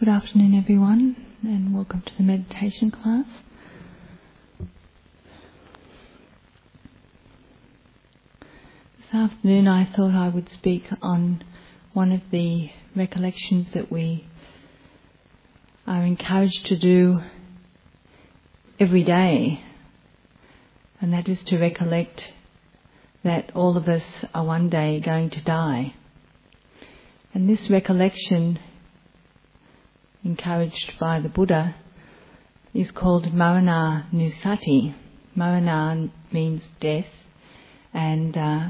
Good afternoon, everyone, and welcome to the meditation class. This afternoon I thought I would speak on one of the recollections that we are encouraged to do every day, and that is to recollect that all of us are one day going to die. And this recollection, encouraged by the Buddha, is called Marananussati. Marana means death, and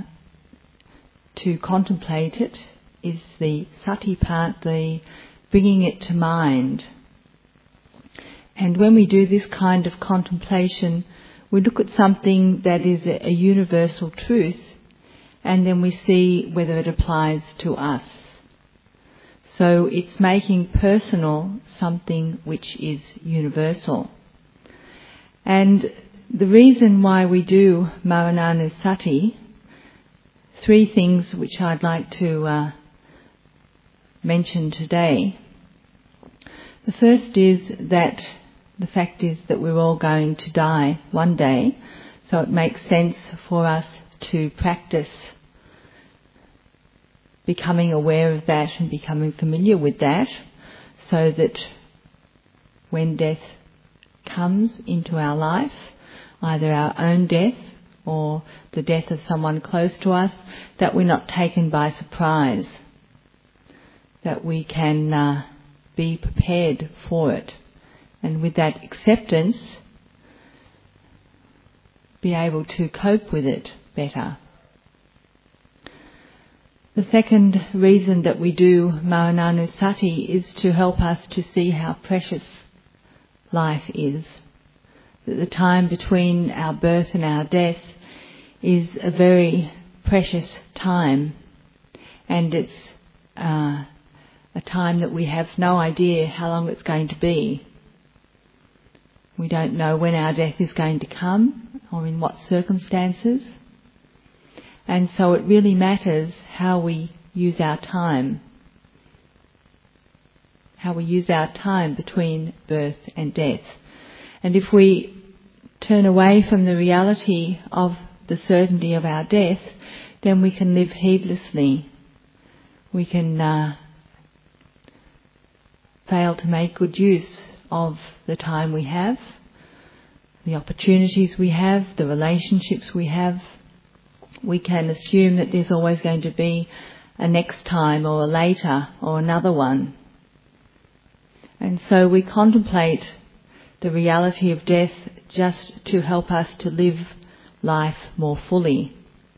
to contemplate it is the sati part, the bringing it to mind. And when we do this kind of contemplation, we look at something that is a universal truth, and then we see whether it applies to us. So it's making personal something which is universal. And the reason why we do Marananussati, three things which I'd like to mention today. The first is that the fact is that we're all going to die one day, so it makes sense for us to practice becoming aware of that and becoming familiar with that, so that when death comes into our life, either our own death or the death of someone close to us, that we're not taken by surprise, that we can be prepared for it, and with that acceptance be able to cope with it better. The second reason that we do Marananussati is to help us to see how precious life is. That the time between our birth and our death is a very precious time, and it's a time that we have no idea how long it's going to be. We don't know when our death is going to come or in what circumstances. And so it really matters how we use our time. How we use our time between birth and death. And if we turn away from the reality of the certainty of our death, then we can live heedlessly. We can fail to make good use of the time we have, the opportunities we have, the relationships we have. We can assume that there's always going to be a next time or a later or another one. And so we contemplate the reality of death just to help us to live life more fully.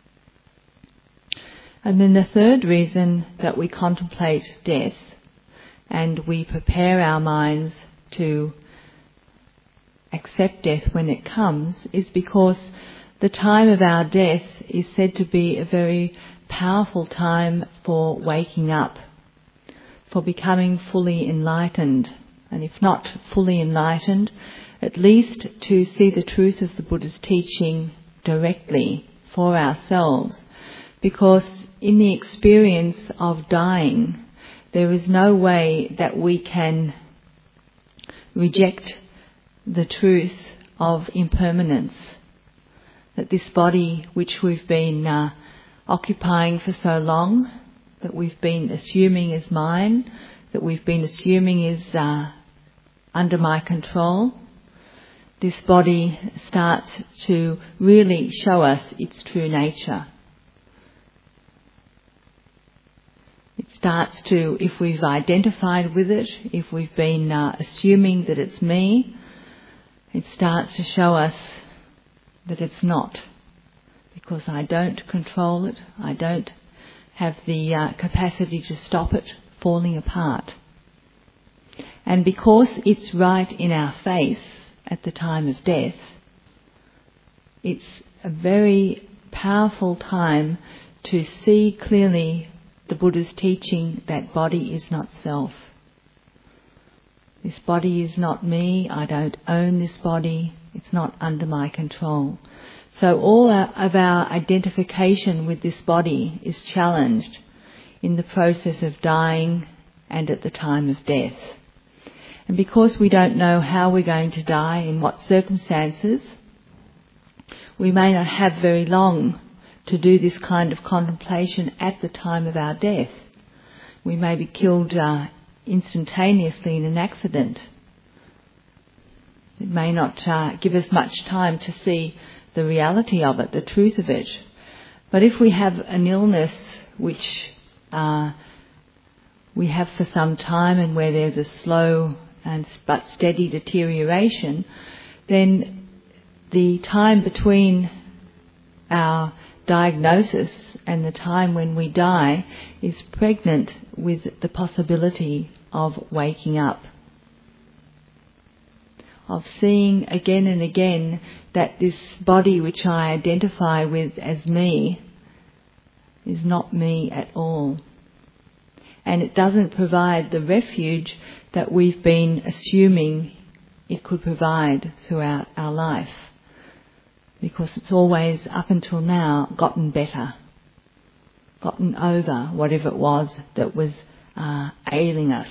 And then the third reason that we contemplate death and we prepare our minds to accept death when it comes is because the time of our death is said to be a very powerful time for waking up, for becoming fully enlightened, and if not fully enlightened, at least to see the truth of the Buddha's teaching directly for ourselves. Because in the experience of dying, there is no way that we can reject the truth of impermanence. That this body which we've been occupying for so long, that we've been assuming is mine, that we've been assuming is under my control, this body starts to really show us its true nature. It starts to, if we've identified with it, if we've been assuming that it's me, it starts to show us that it's not, because I don't control it, I don't have the capacity to stop it falling apart. And because it's right in our face at the time of death, it's a very powerful time to see clearly the Buddha's teaching that body is not self. This body is not me, I don't own this body, it's not under my control. So all of our identification with this body is challenged in the process of dying and at the time of death. And because we don't know how we're going to die, in what circumstances, we may not have very long to do this kind of contemplation at the time of our death. We may be killed instantaneously in an accident. It may not give us much time to see the reality of it, the truth of it. But if we have an illness which we have for some time and where there's a slow but steady deterioration, then the time between our diagnosis and the time when we die is pregnant with the possibility of waking up, of seeing again and again that this body which I identify with as me is not me at all. And it doesn't provide the refuge that we've been assuming it could provide throughout our life. Because it's always, up until now, gotten better, gotten over whatever it was that was ailing us.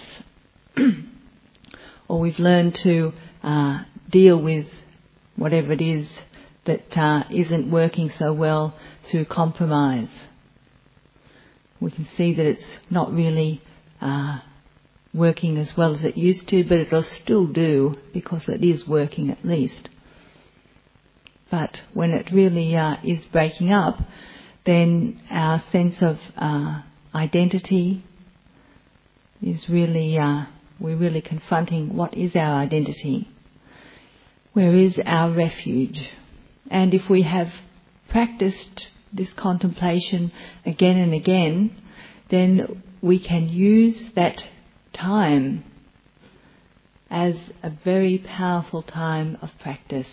Or we've learned to deal with whatever it is that isn't working so well through compromise. We can see that it's not really working as well as it used to, but it'll still do because it is working at least. But when it really is breaking up, then our sense of identity is really, we're really confronting what is our identity. Where is our refuge? And if we have practiced this contemplation again and again, then we can use that time as a very powerful time of practice.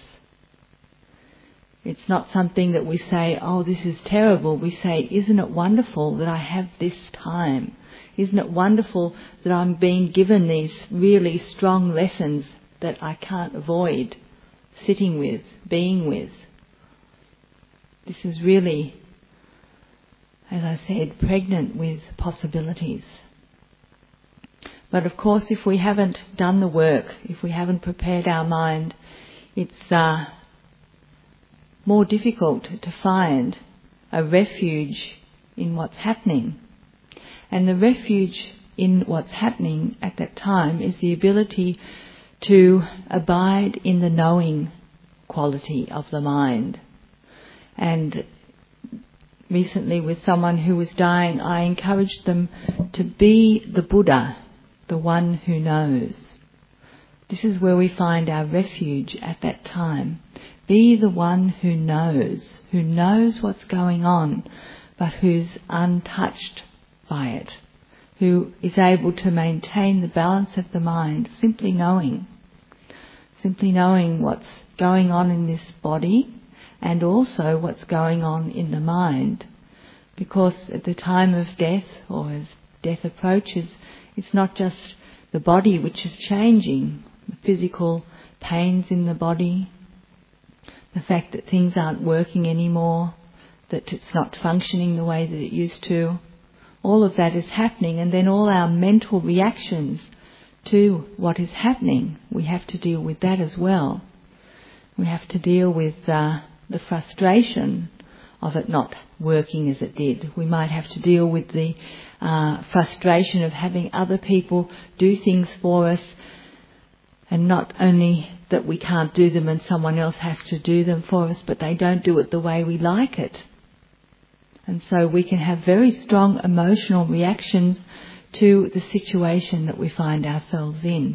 It's not something that we say, oh, this is terrible. We say, isn't it wonderful that I have this time? Isn't it wonderful that I'm being given these really strong lessons that I can't avoid sitting with, being with? This is really, as I said, pregnant with possibilities. But of course, if we haven't done the work, if we haven't prepared our mind, it's more difficult to find a refuge in what's happening. And the refuge in what's happening at that time is the ability to abide in the knowing quality of the mind. And recently with someone who was dying, I encouraged them to be the Buddha, the one who knows. This is where we find our refuge at that time. Be the one who knows what's going on, but who's untouched by it, who is able to maintain the balance of the mind, simply knowing what's going on in this body and also what's going on in the mind. Because at the time of death, or as death approaches, it's not just the body which is changing, the physical pains in the body, the fact that things aren't working anymore, that it's not functioning the way that it used to. All of that is happening, and then all our mental reactions to what is happening, we have to deal with that as well. We have to deal with the frustration of it not working as it did. We might have to deal with the frustration of having other people do things for us, and not only that we can't do them and someone else has to do them for us, but they don't do it the way we like it. And so we can have very strong emotional reactions to the situation that we find ourselves in.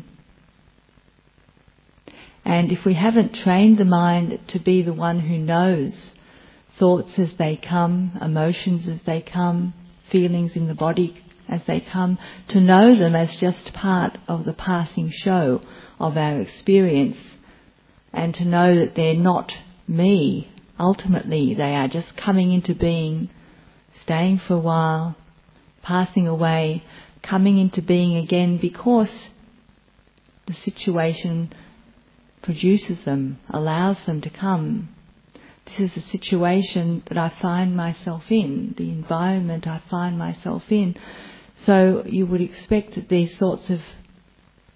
And if we haven't trained the mind to be the one who knows thoughts as they come, emotions as they come, feelings in the body as they come, to know them as just part of the passing show of our experience, and to know that they're not me. Ultimately, they are just coming into being, staying for a while, passing away, coming into being again because the situation produces them, allows them to come. This is the situation that I find myself in, the environment I find myself in. So you would expect that these sorts of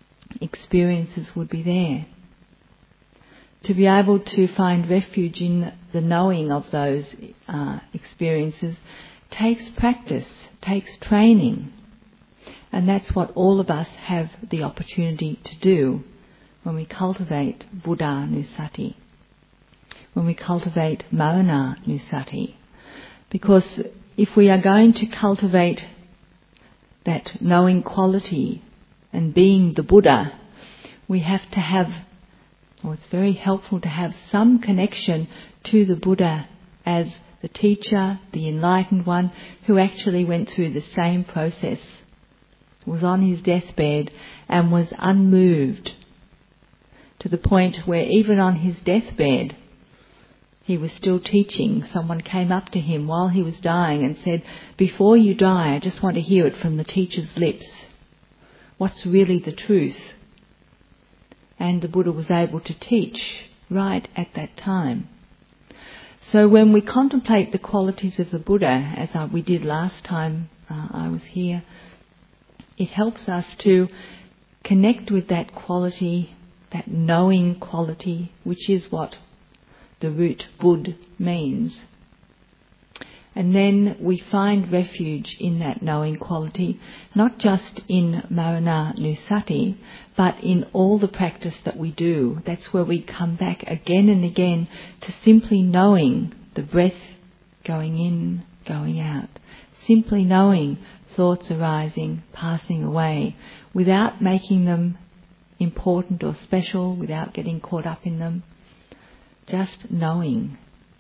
experiences would be there. To be able to find refuge in the knowing of those experiences takes practice, takes training. And that's what all of us have the opportunity to do when we cultivate Buddhanussati, when we cultivate Marananussati. Because if we are going to cultivate that knowing quality and being the Buddha, we have to have, or it's very helpful to have some connection to the Buddha as the teacher, the enlightened one, who actually went through the same process, was on his deathbed and was unmoved to the point where even on his deathbed he was still teaching. Someone came up to him while he was dying and said, "Before you die, I just want to hear it from the teacher's lips. What's really the truth?" And the Buddha was able to teach right at that time. So when we contemplate the qualities of the Buddha, as we did last time I was here, it helps us to connect with that quality, that knowing quality, which is what the root Bud means. And then we find refuge in that knowing quality, not just in Marananussati, but in all the practice that we do. That's where we come back again and again to simply knowing the breath going in, going out. Simply knowing thoughts arising, passing away, without making them important or special, without getting caught up in them. Just knowing.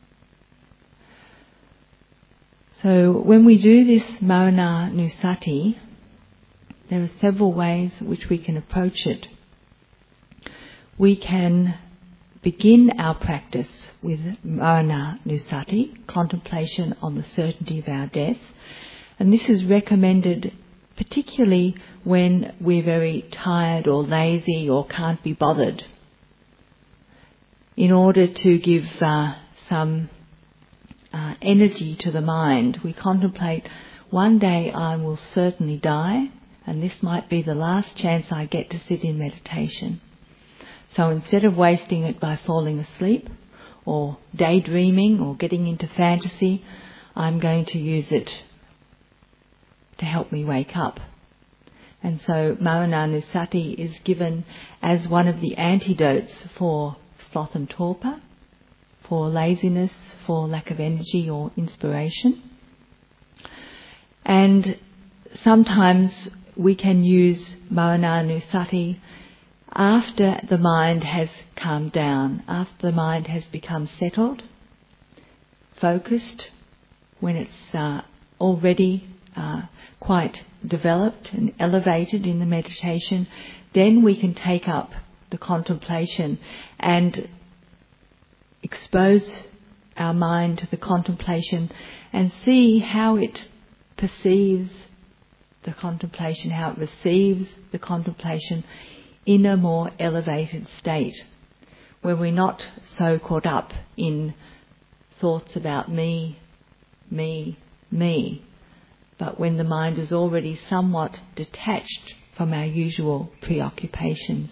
So when we do this Marananussati, there are several ways which we can approach it. We can begin our practice with Marananussati, contemplation on the certainty of our death, and this is recommended particularly when we're very tired or lazy or can't be bothered, in order to give some energy to the mind. We contemplate, one day I will certainly die, and this might be the last chance I get to sit in meditation. So instead of wasting it by falling asleep or daydreaming or getting into fantasy, I'm going to use it to help me wake up. And so Marananussati is given as one of the antidotes for sloth and torpor, for laziness, for lack of energy or inspiration. And sometimes we can use Marananussati after the mind has calmed down, after the mind has become settled, focused, when it's already quite developed and elevated in the meditation. Then we can take up the contemplation and expose our mind to the contemplation and see how it perceives the contemplation, how it receives the contemplation in a more elevated state, where we're not so caught up in thoughts about me, but when the mind is already somewhat detached from our usual preoccupations.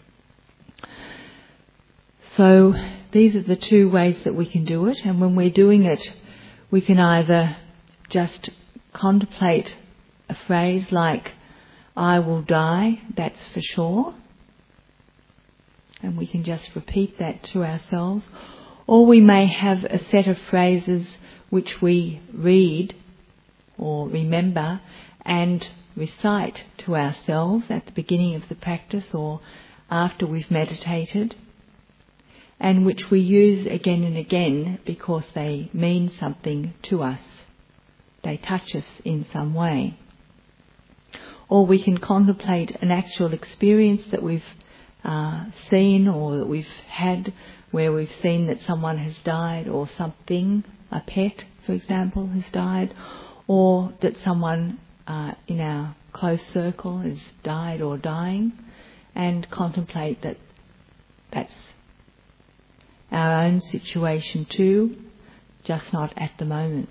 So these are the two ways that we can do it, and when we're doing it, we can either just contemplate a phrase like, "I will die, that's for sure," and we can just repeat that to ourselves, or we may have a set of phrases which we read or remember and recite to ourselves at the beginning of the practice or after we've meditated, and which we use again and again because they mean something to us. They touch us in some way. Or we can contemplate an actual experience that we've seen or that we've had, where we've seen that someone has died, or something, a pet, for example, has died, or that someone in our close circle has died or dying, and contemplate that that's our own situation too, just not at the moment.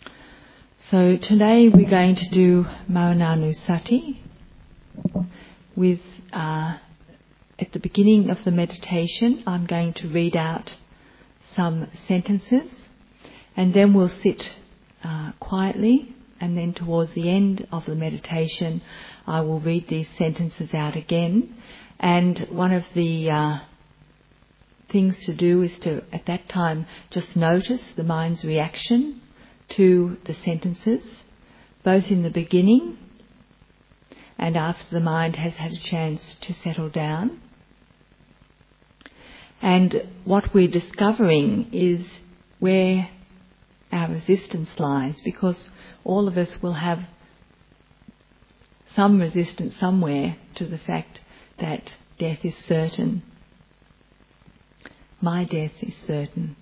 So today we're going to do Marananussati with, at the beginning of the meditation, I'm going to read out some sentences, and then we'll sit quietly, and then towards the end of the meditation I will read these sentences out again. And one of the things to do is to, at that time, just notice the mind's reaction to the sentences, both in the beginning and after the mind has had a chance to settle down. And what we're discovering is where our resistance lies, because all of us will have some resistance somewhere to the fact that death is certain. My death is certain.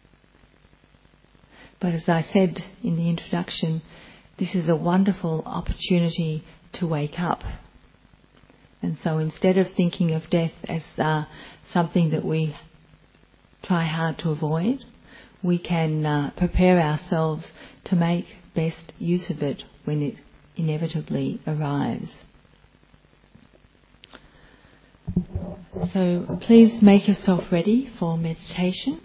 But as I said in the introduction, this is a wonderful opportunity to wake up. And so instead of thinking of death as something that we try hard to avoid, we can prepare ourselves to make best use of it when it inevitably arrives. So please make yourself ready for meditation.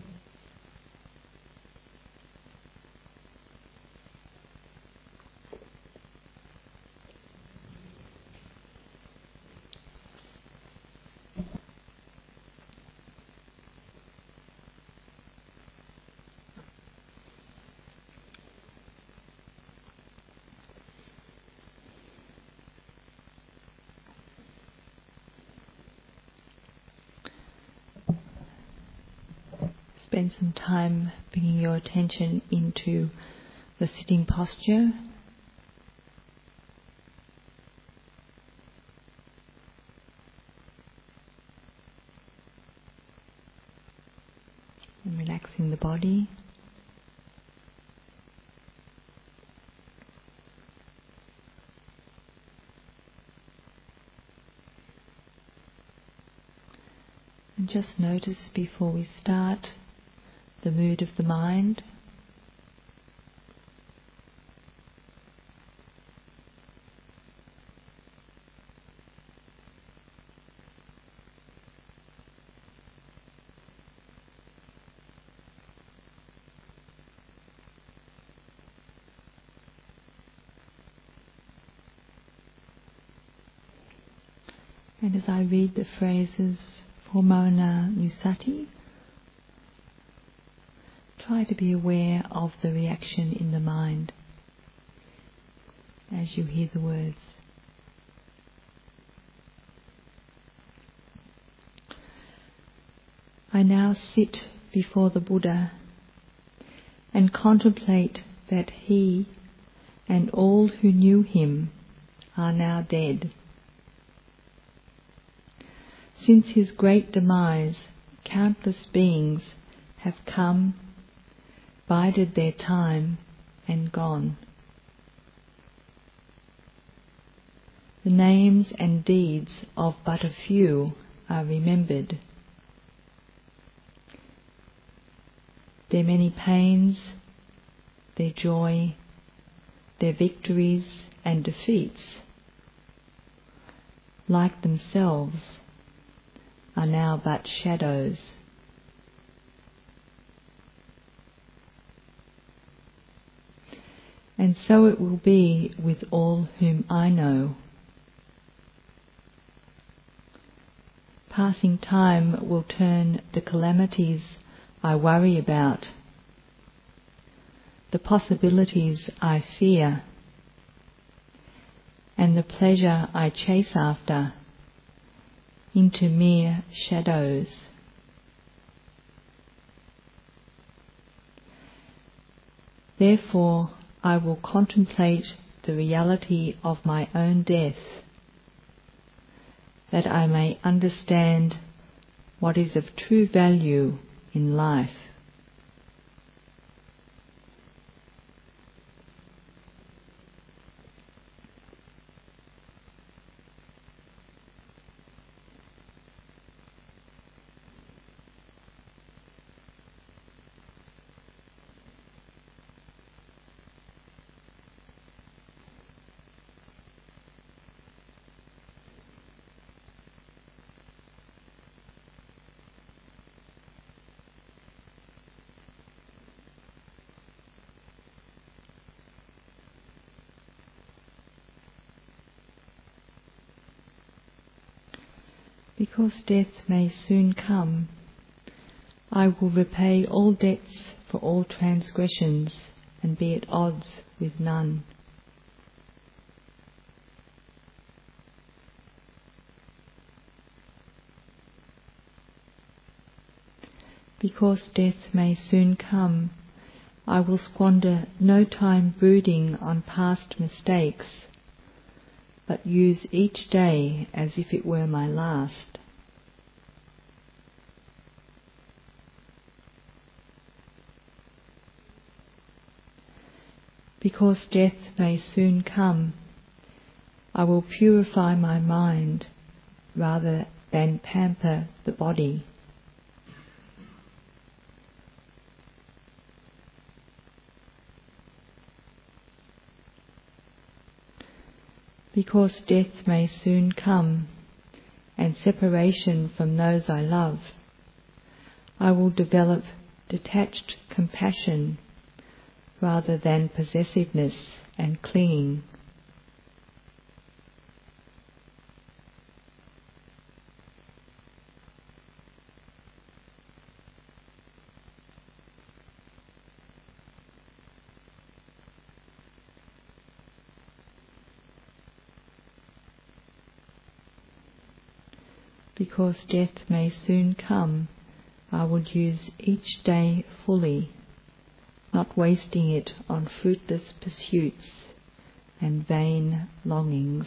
Spend some time bringing your attention into the sitting posture. And relaxing the body. And just notice before we start the mood of the mind. And as I read the phrases for Mauna Nusati, try to be aware of the reaction in the mind as you hear the words. I now sit before the Buddha and contemplate that he and all who knew him are now dead. Since his great demise, countless beings have come, bided their time, and gone. The names and deeds of but a few are remembered. Their many pains, their joy, their victories and defeats, like themselves, are now but shadows. And so it will be with all whom I know. Passing time will turn the calamities I worry about, the possibilities I fear, and the pleasure I chase after, into mere shadows. Therefore, I will contemplate the reality of my own death, that I may understand what is of true value in life. Because death may soon come, I will repay all debts for all transgressions and be at odds with none. Because death may soon come, I will squander no time brooding on past mistakes, but use each day as if it were my last. Because death may soon come, I will purify my mind rather than pamper the body. Because death may soon come, and separation from those I love, I will develop detached compassion rather than possessiveness and clinging. Because death may soon come, I would use each day fully, not wasting it on fruitless pursuits and vain longings.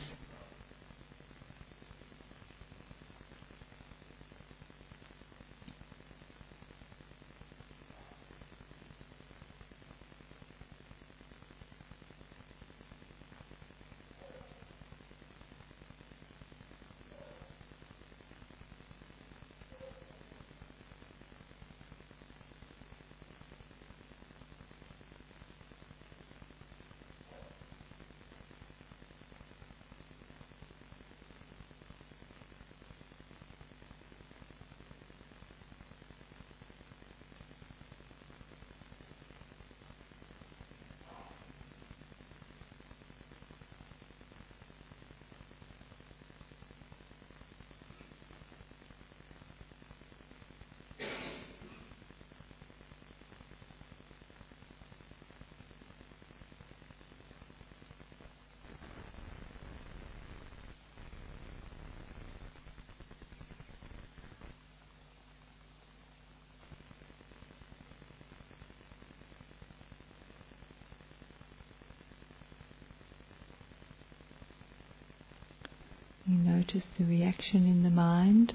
You notice the reaction in the mind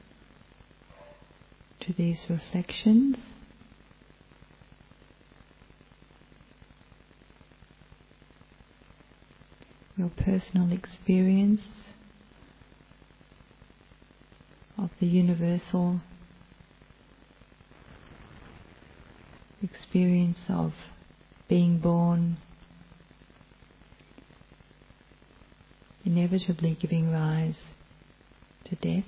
to these reflections. Your personal experience of the universal experience of being born, inevitably giving rise to death.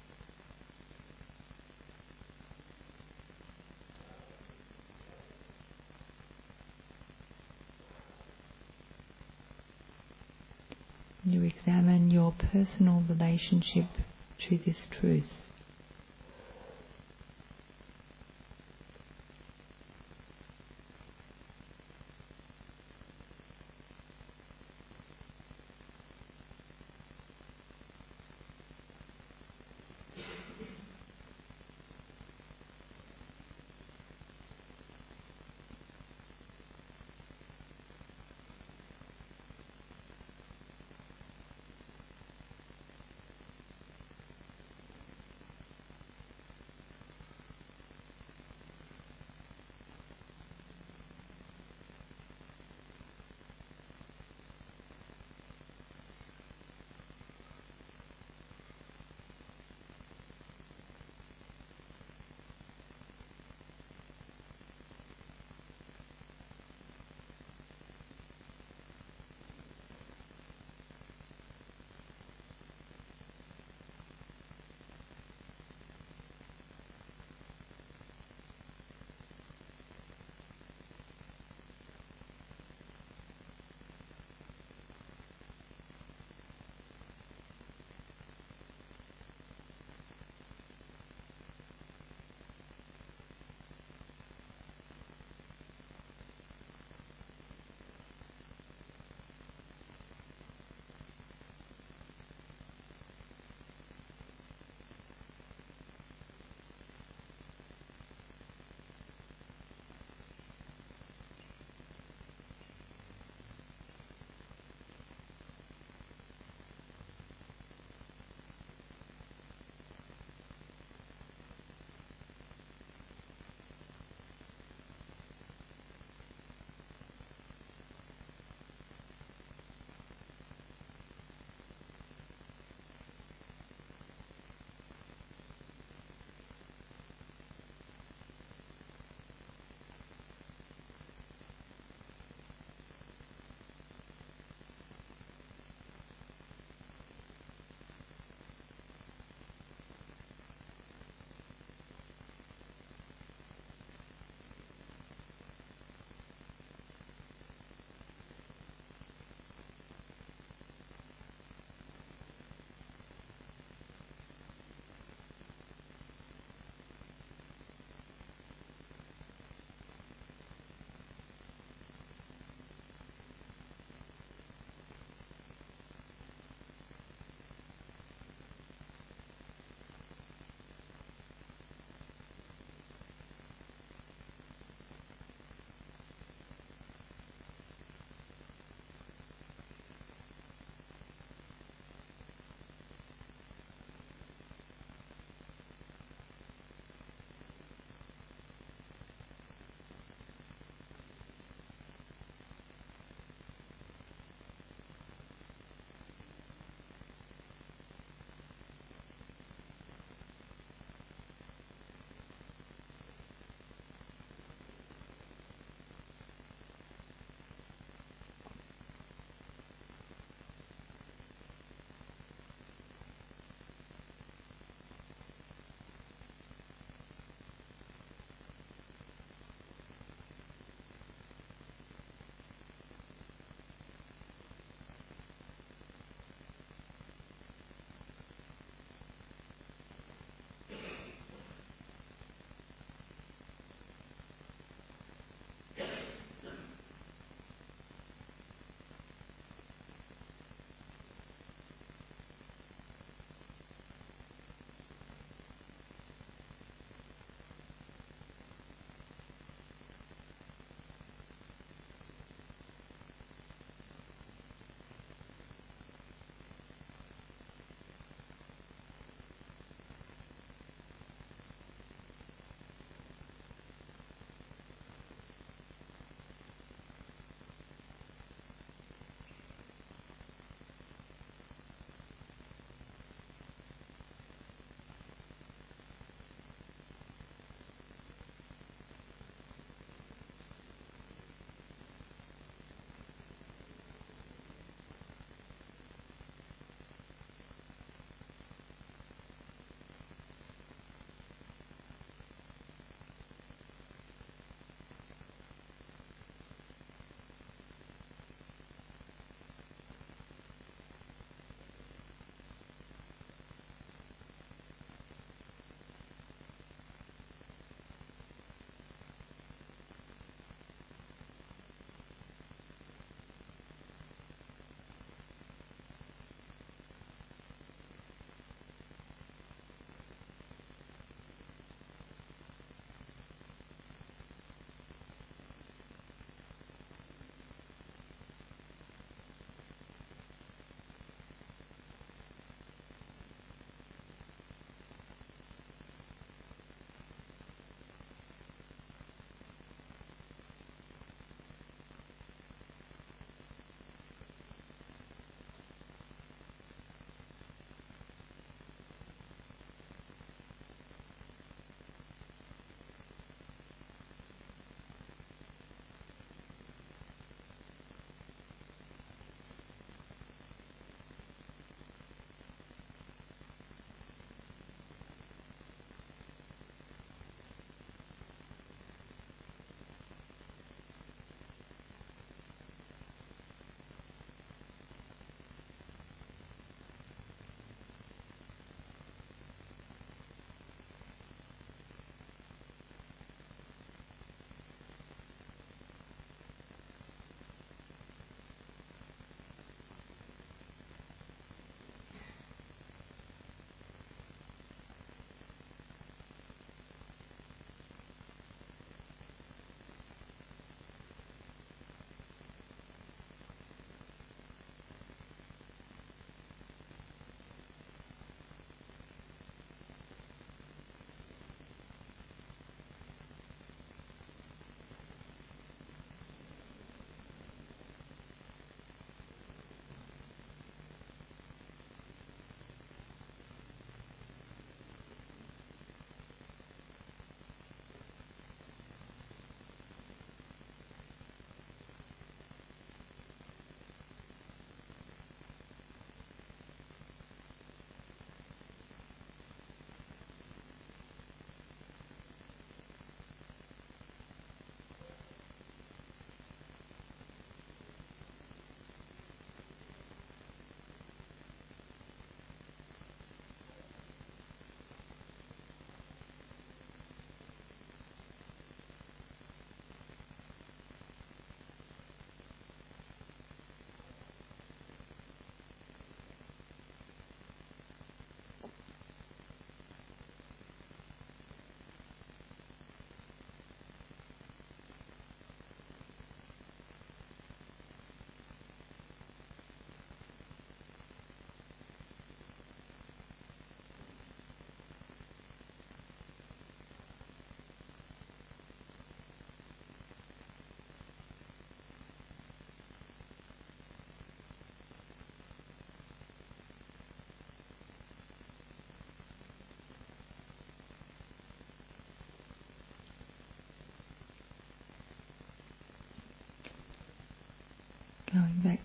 You examine your personal relationship to this truth.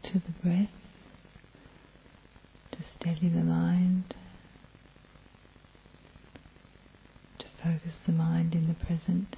to the breath to steady the mind, to focus the mind in the present.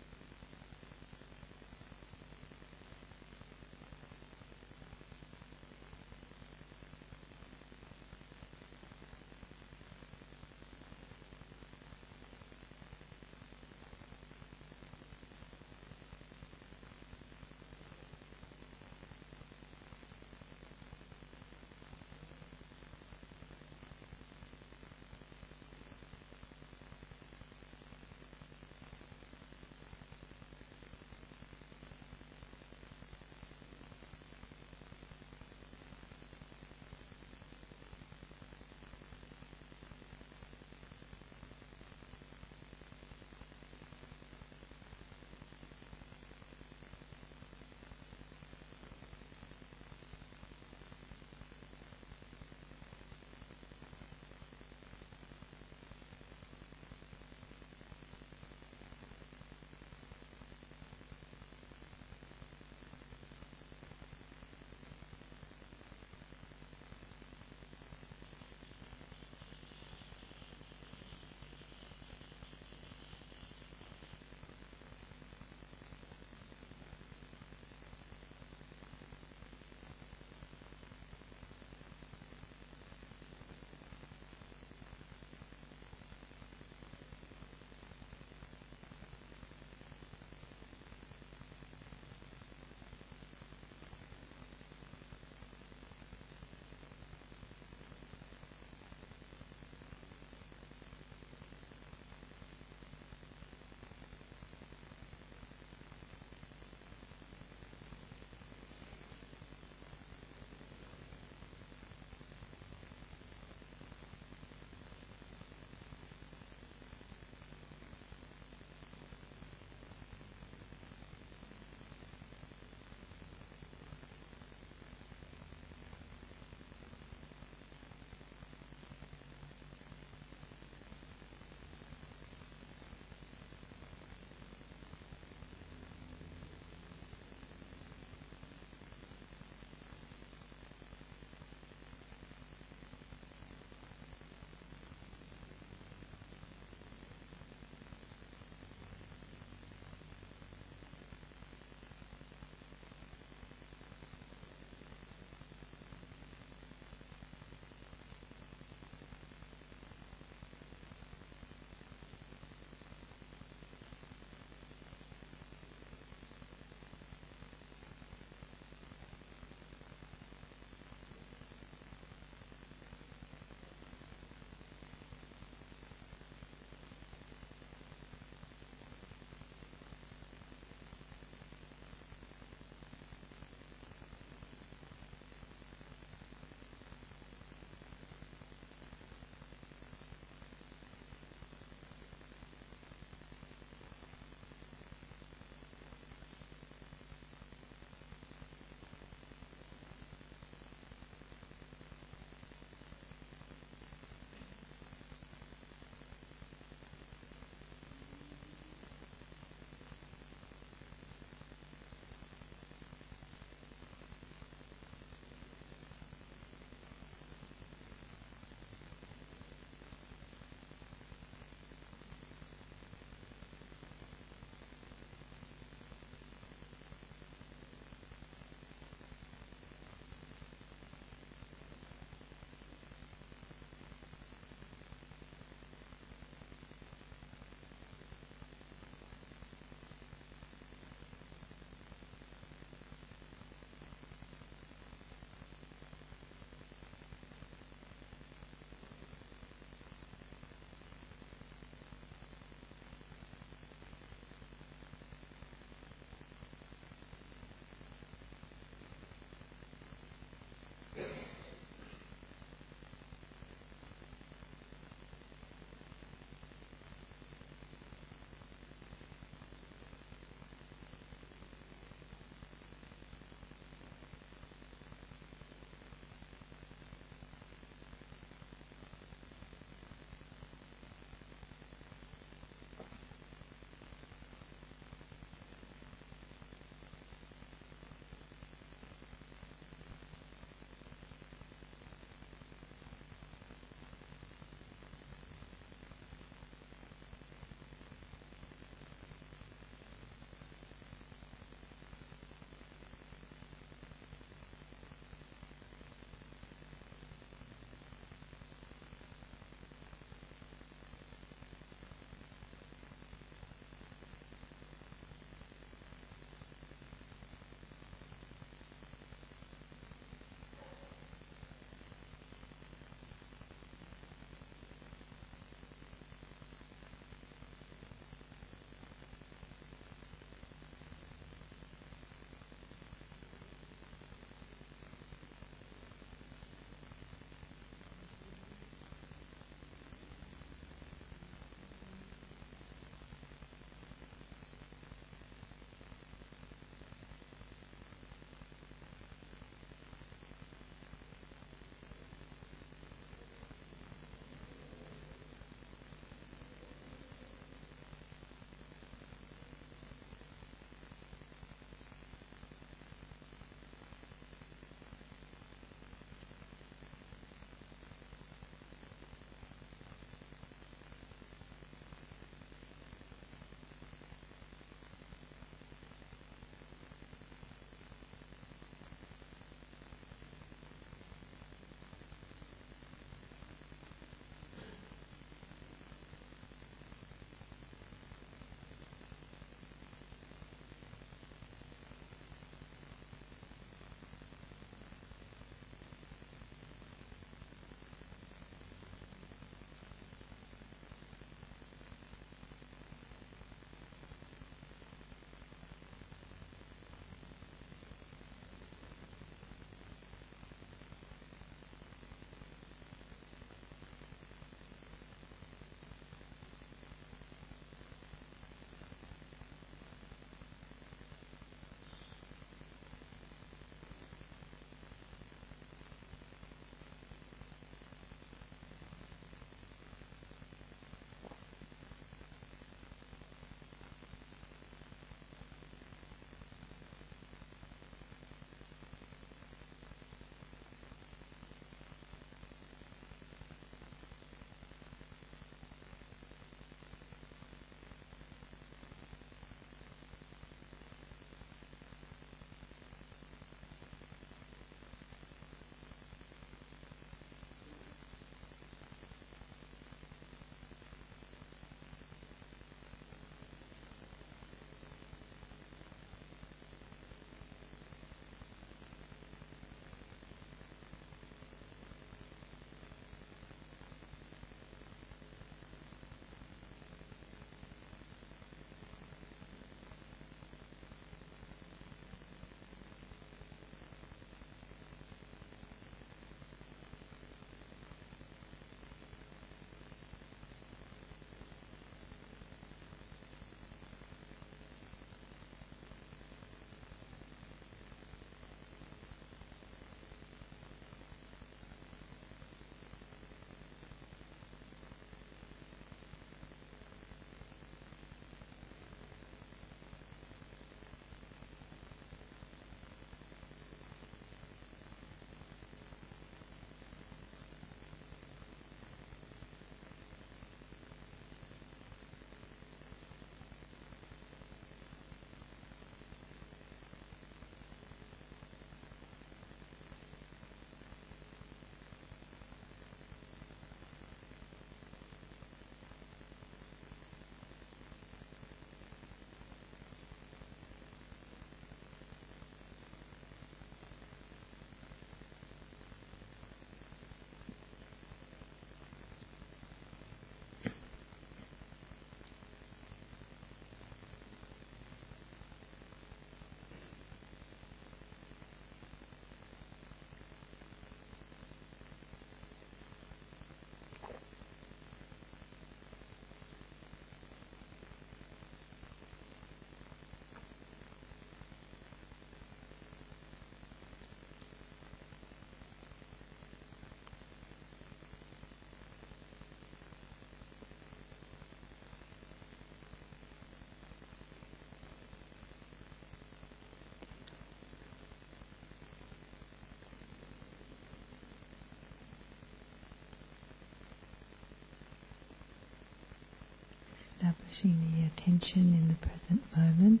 establishing the attention in the present moment.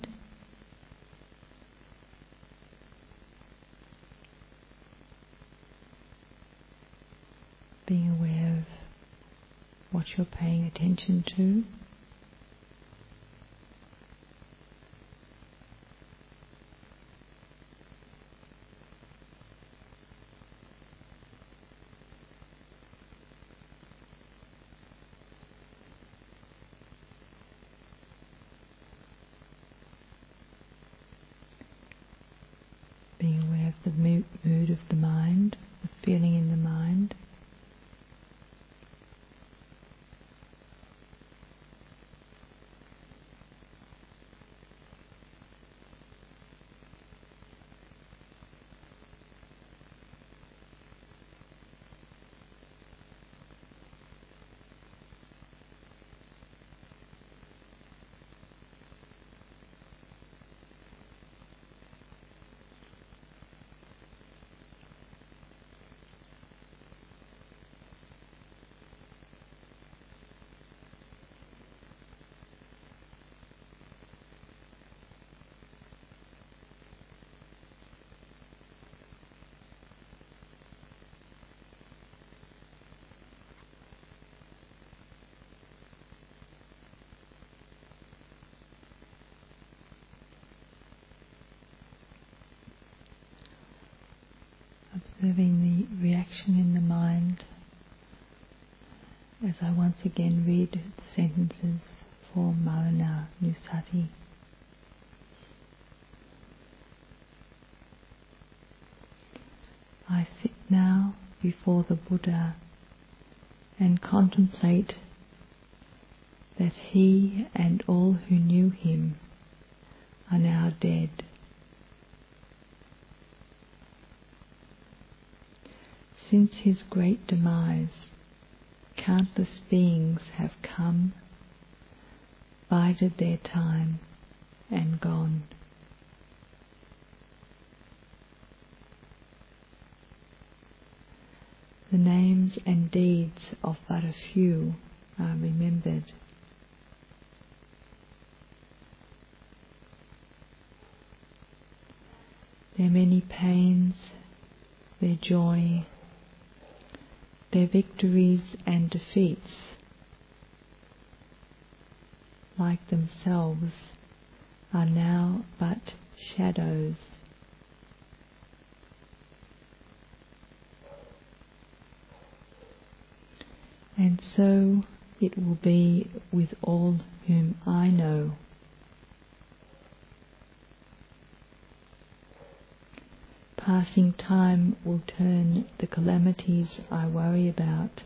Being aware of what you're paying attention to. Being aware of the mood of the mind, the feeling in the mind. Observing the reaction in the mind as I once again read the sentences for Mauna-Nusati. I sit now before the Buddha and contemplate that he and all who knew him are now dead. Since his great demise, countless beings have come, bided their time, and gone. The names and deeds of but a few are remembered. Their many pains, their joy, their victories and defeats, like themselves, are now but shadows. And so it will be with all whom I know. Passing time will turn the calamities I worry about,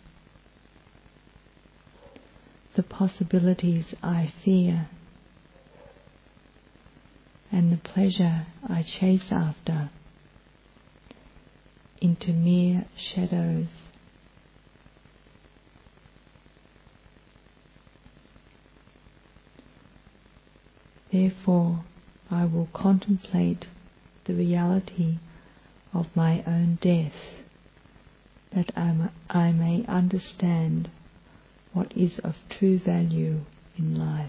the possibilities I fear, and the pleasure I chase after, into mere shadows. Therefore, I will contemplate the reality of my own death, that I may understand what is of true value in life.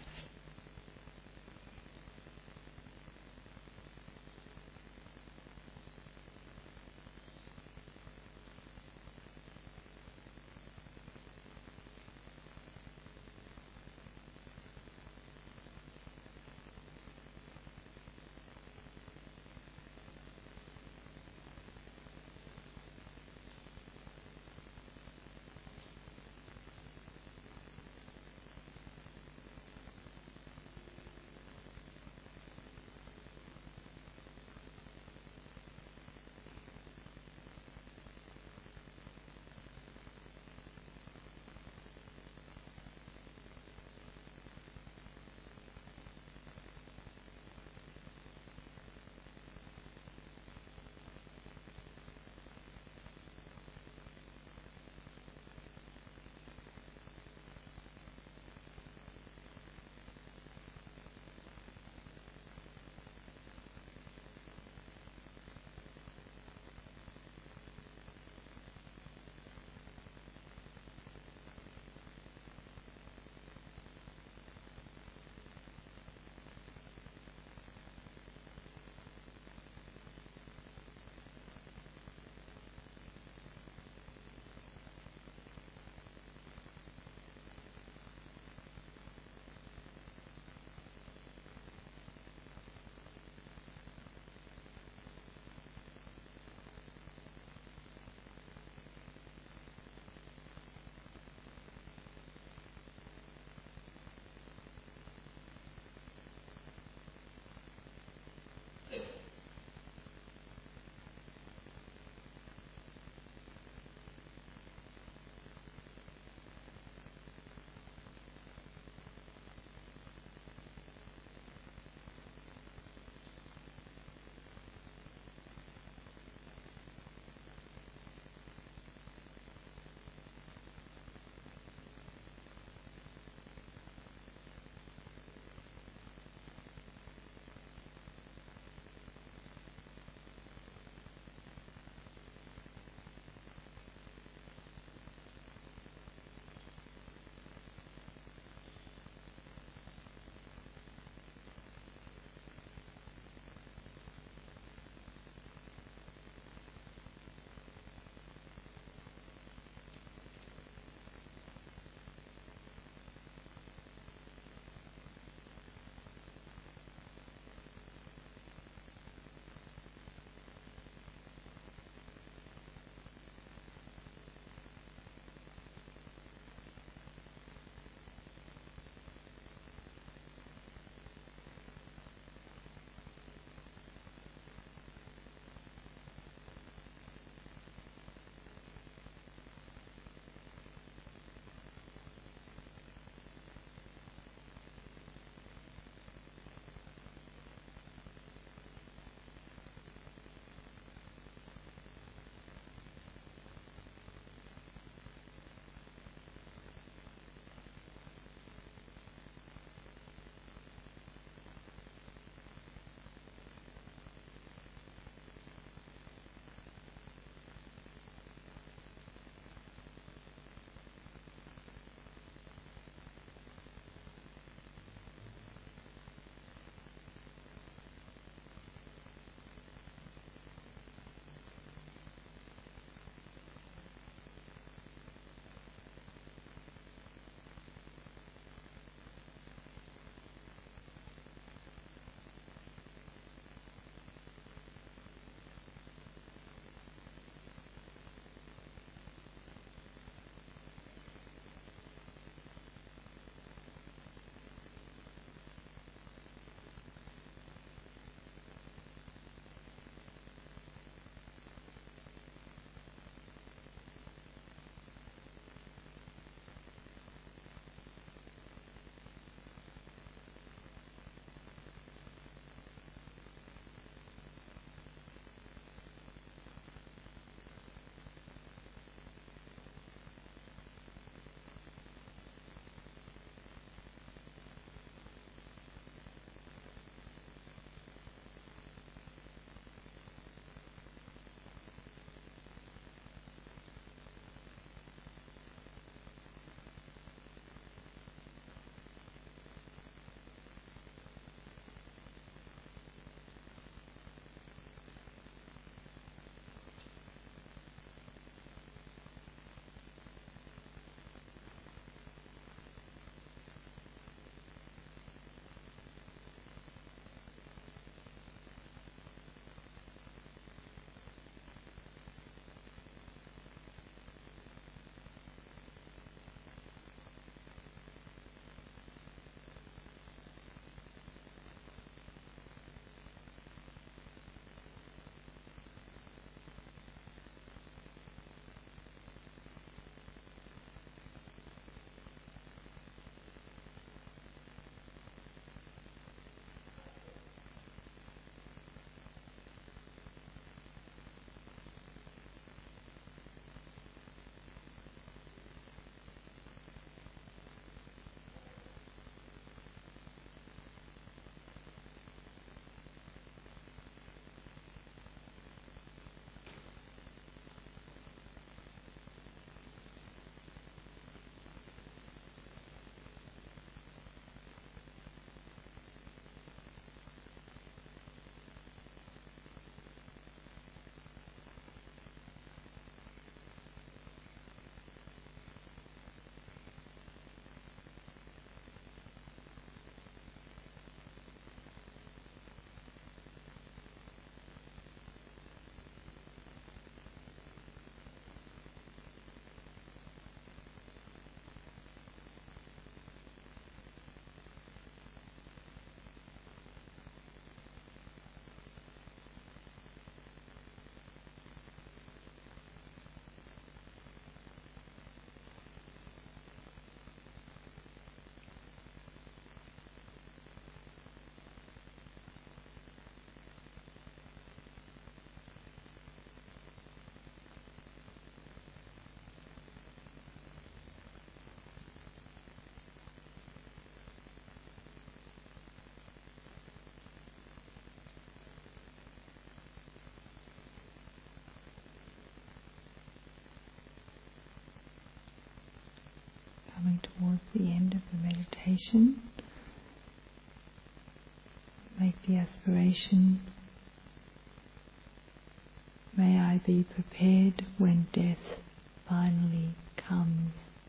the end of the meditation, make the aspiration, may I be prepared when death finally comes.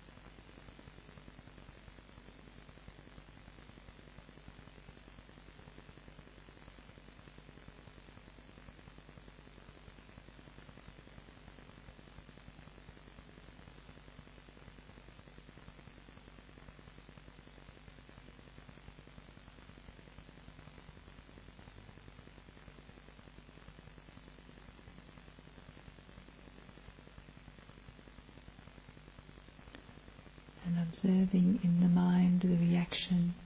And observing in the mind the reaction.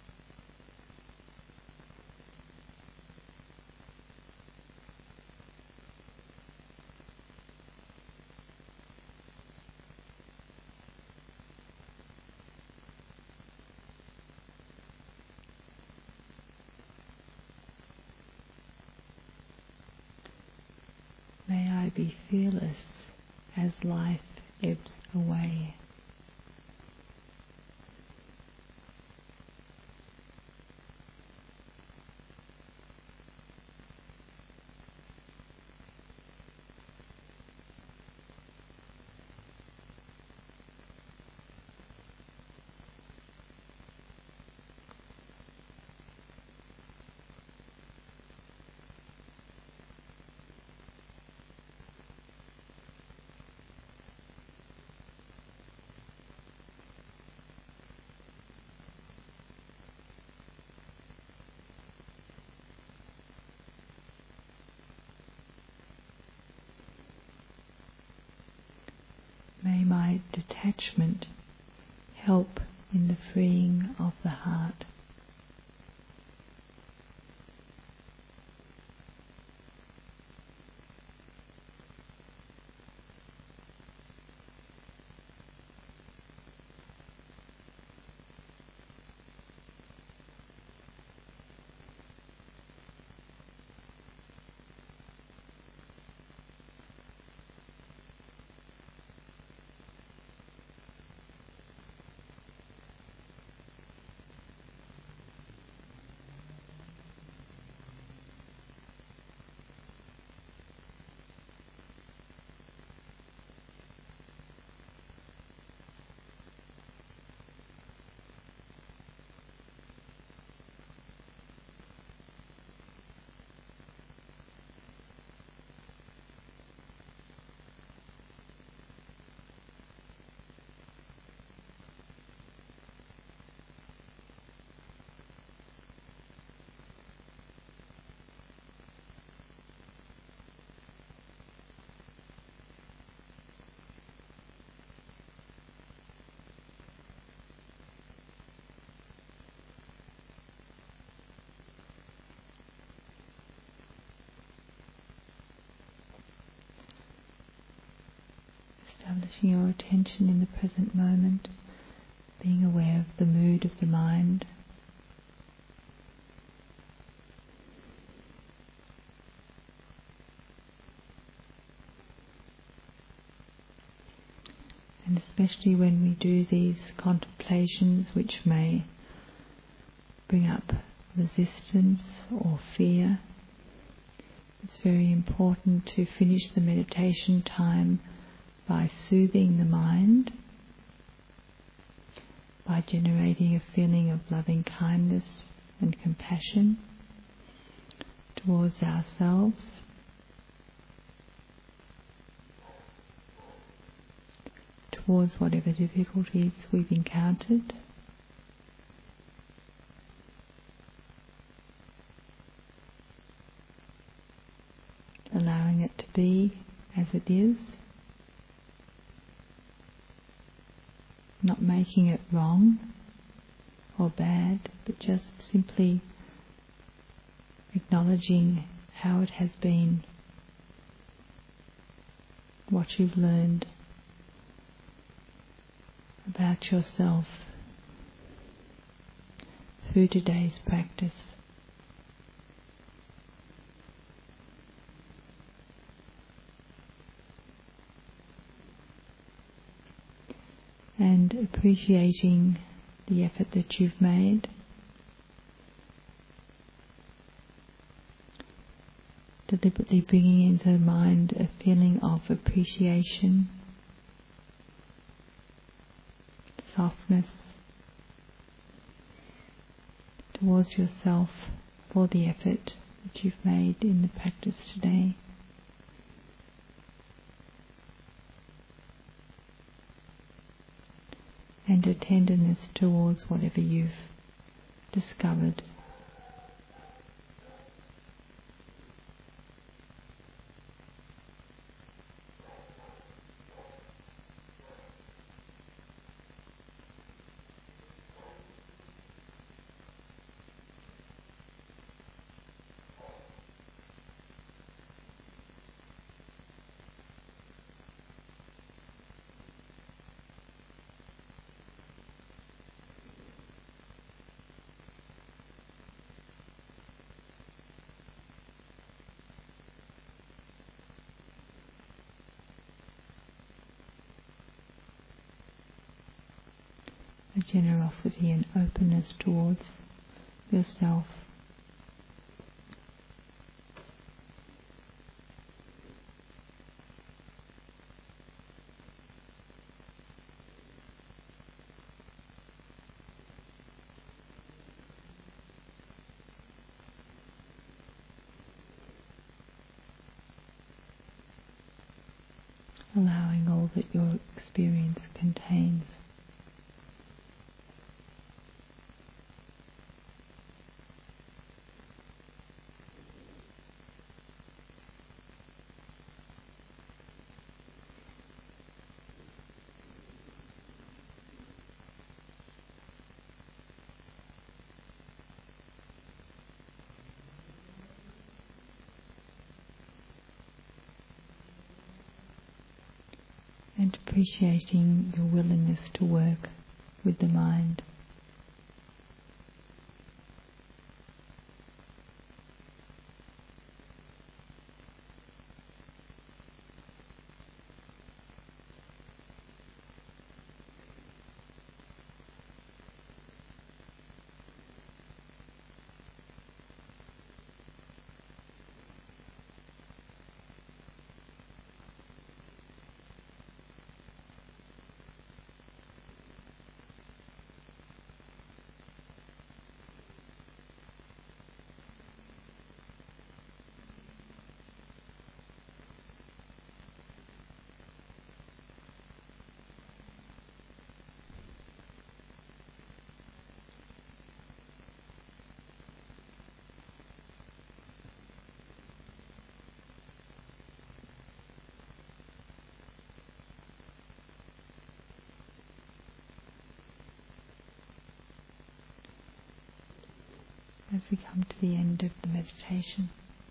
May I be fearless as life ebbs away. May my detachment help in the freeing of the heart. Establishing your attention in the present moment, being aware of the mood of the mind. And especially when we do these contemplations which may bring up resistance or fear, it's very important to finish the meditation time by soothing the mind, by generating a feeling of loving kindness and compassion towards ourselves, towards whatever difficulties we've encountered. Allowing it to be as it is, not making it wrong or bad, but just simply acknowledging how it has been, what you've learned about yourself through today's practice. And appreciating the effort that you've made. Deliberately bringing into mind a feeling of appreciation, softness towards yourself for the effort that you've made in the practice today. And a tenderness towards whatever you've discovered. A generosity and openness towards yourself. Allowing all that your experience contains. And appreciating your willingness to work with the mind. As we come to the end of the meditation,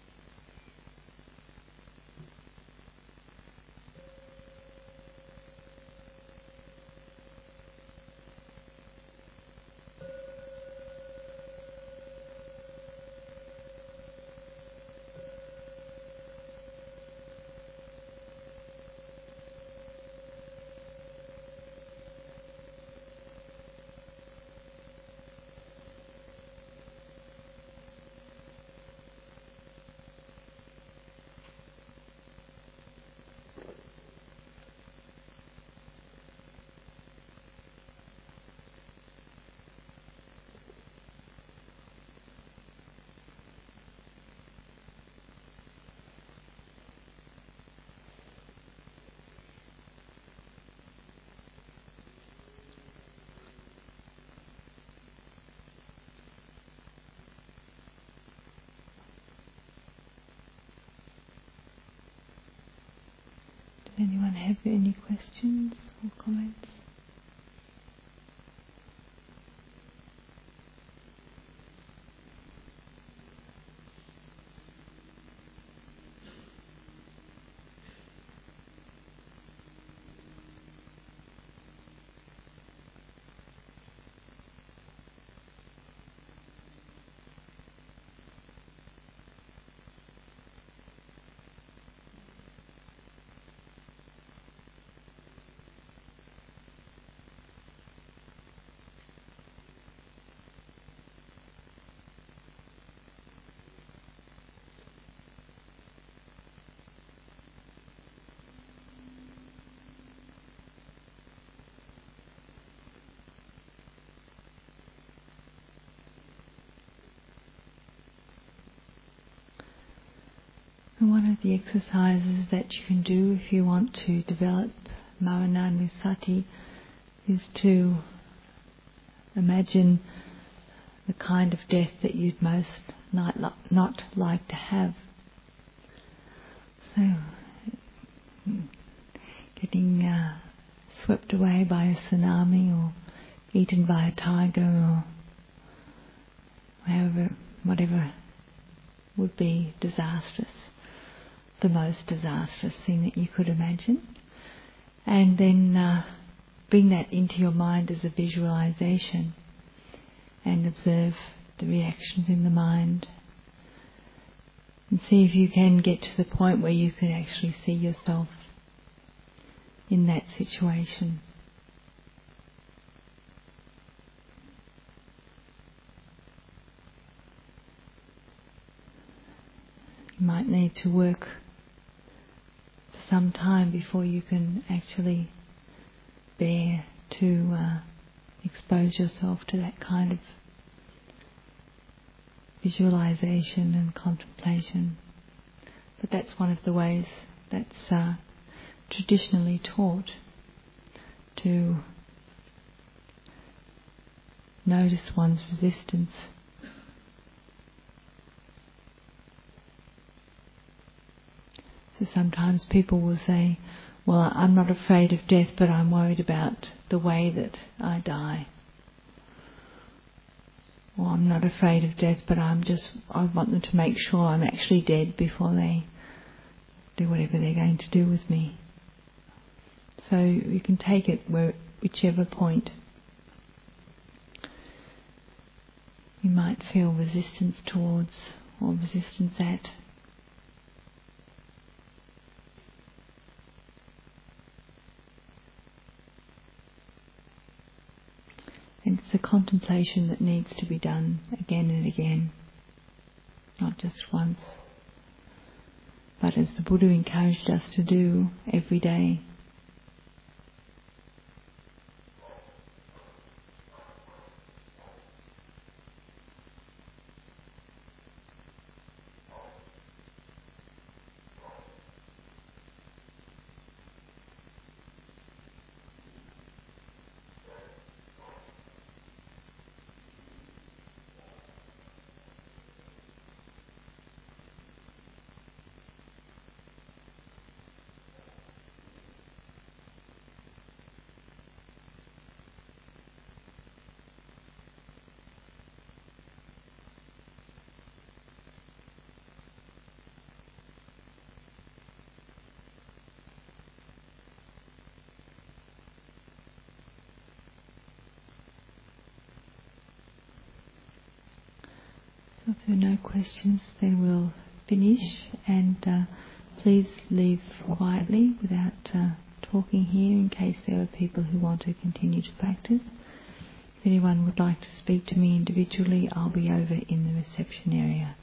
does anyone have any questions or comments? the exercises that you can do if you want to develop Marananusati is to imagine the kind of death that you'd most not like to have. So, getting swept away by a tsunami or eaten by a tiger or whatever would be disastrous, the most disastrous thing that you could imagine. And then bring that into your mind as a visualization and observe the reactions in the mind. And see if you can get to the point where you can actually see yourself in that situation. You might need to work for some time before you can actually bear to expose yourself to that kind of visualization and contemplation. But that's one of the ways that's traditionally taught, to notice one's resistance. So sometimes people will say, well, I'm not afraid of death, but I'm worried about the way that I die. Or I'm not afraid of death, but I want them to make sure I'm actually dead before they do whatever they're going to do with me. So you can take it whichever point you might feel resistance towards or resistance at. And it's a contemplation that needs to be done again and again, not just once, but as the Buddha encouraged us to do every day. So if there are no questions, then we'll finish, and please leave quietly without talking here in case there are people who want to continue to practice. If anyone would like to speak to me individually, I'll be over in the reception area.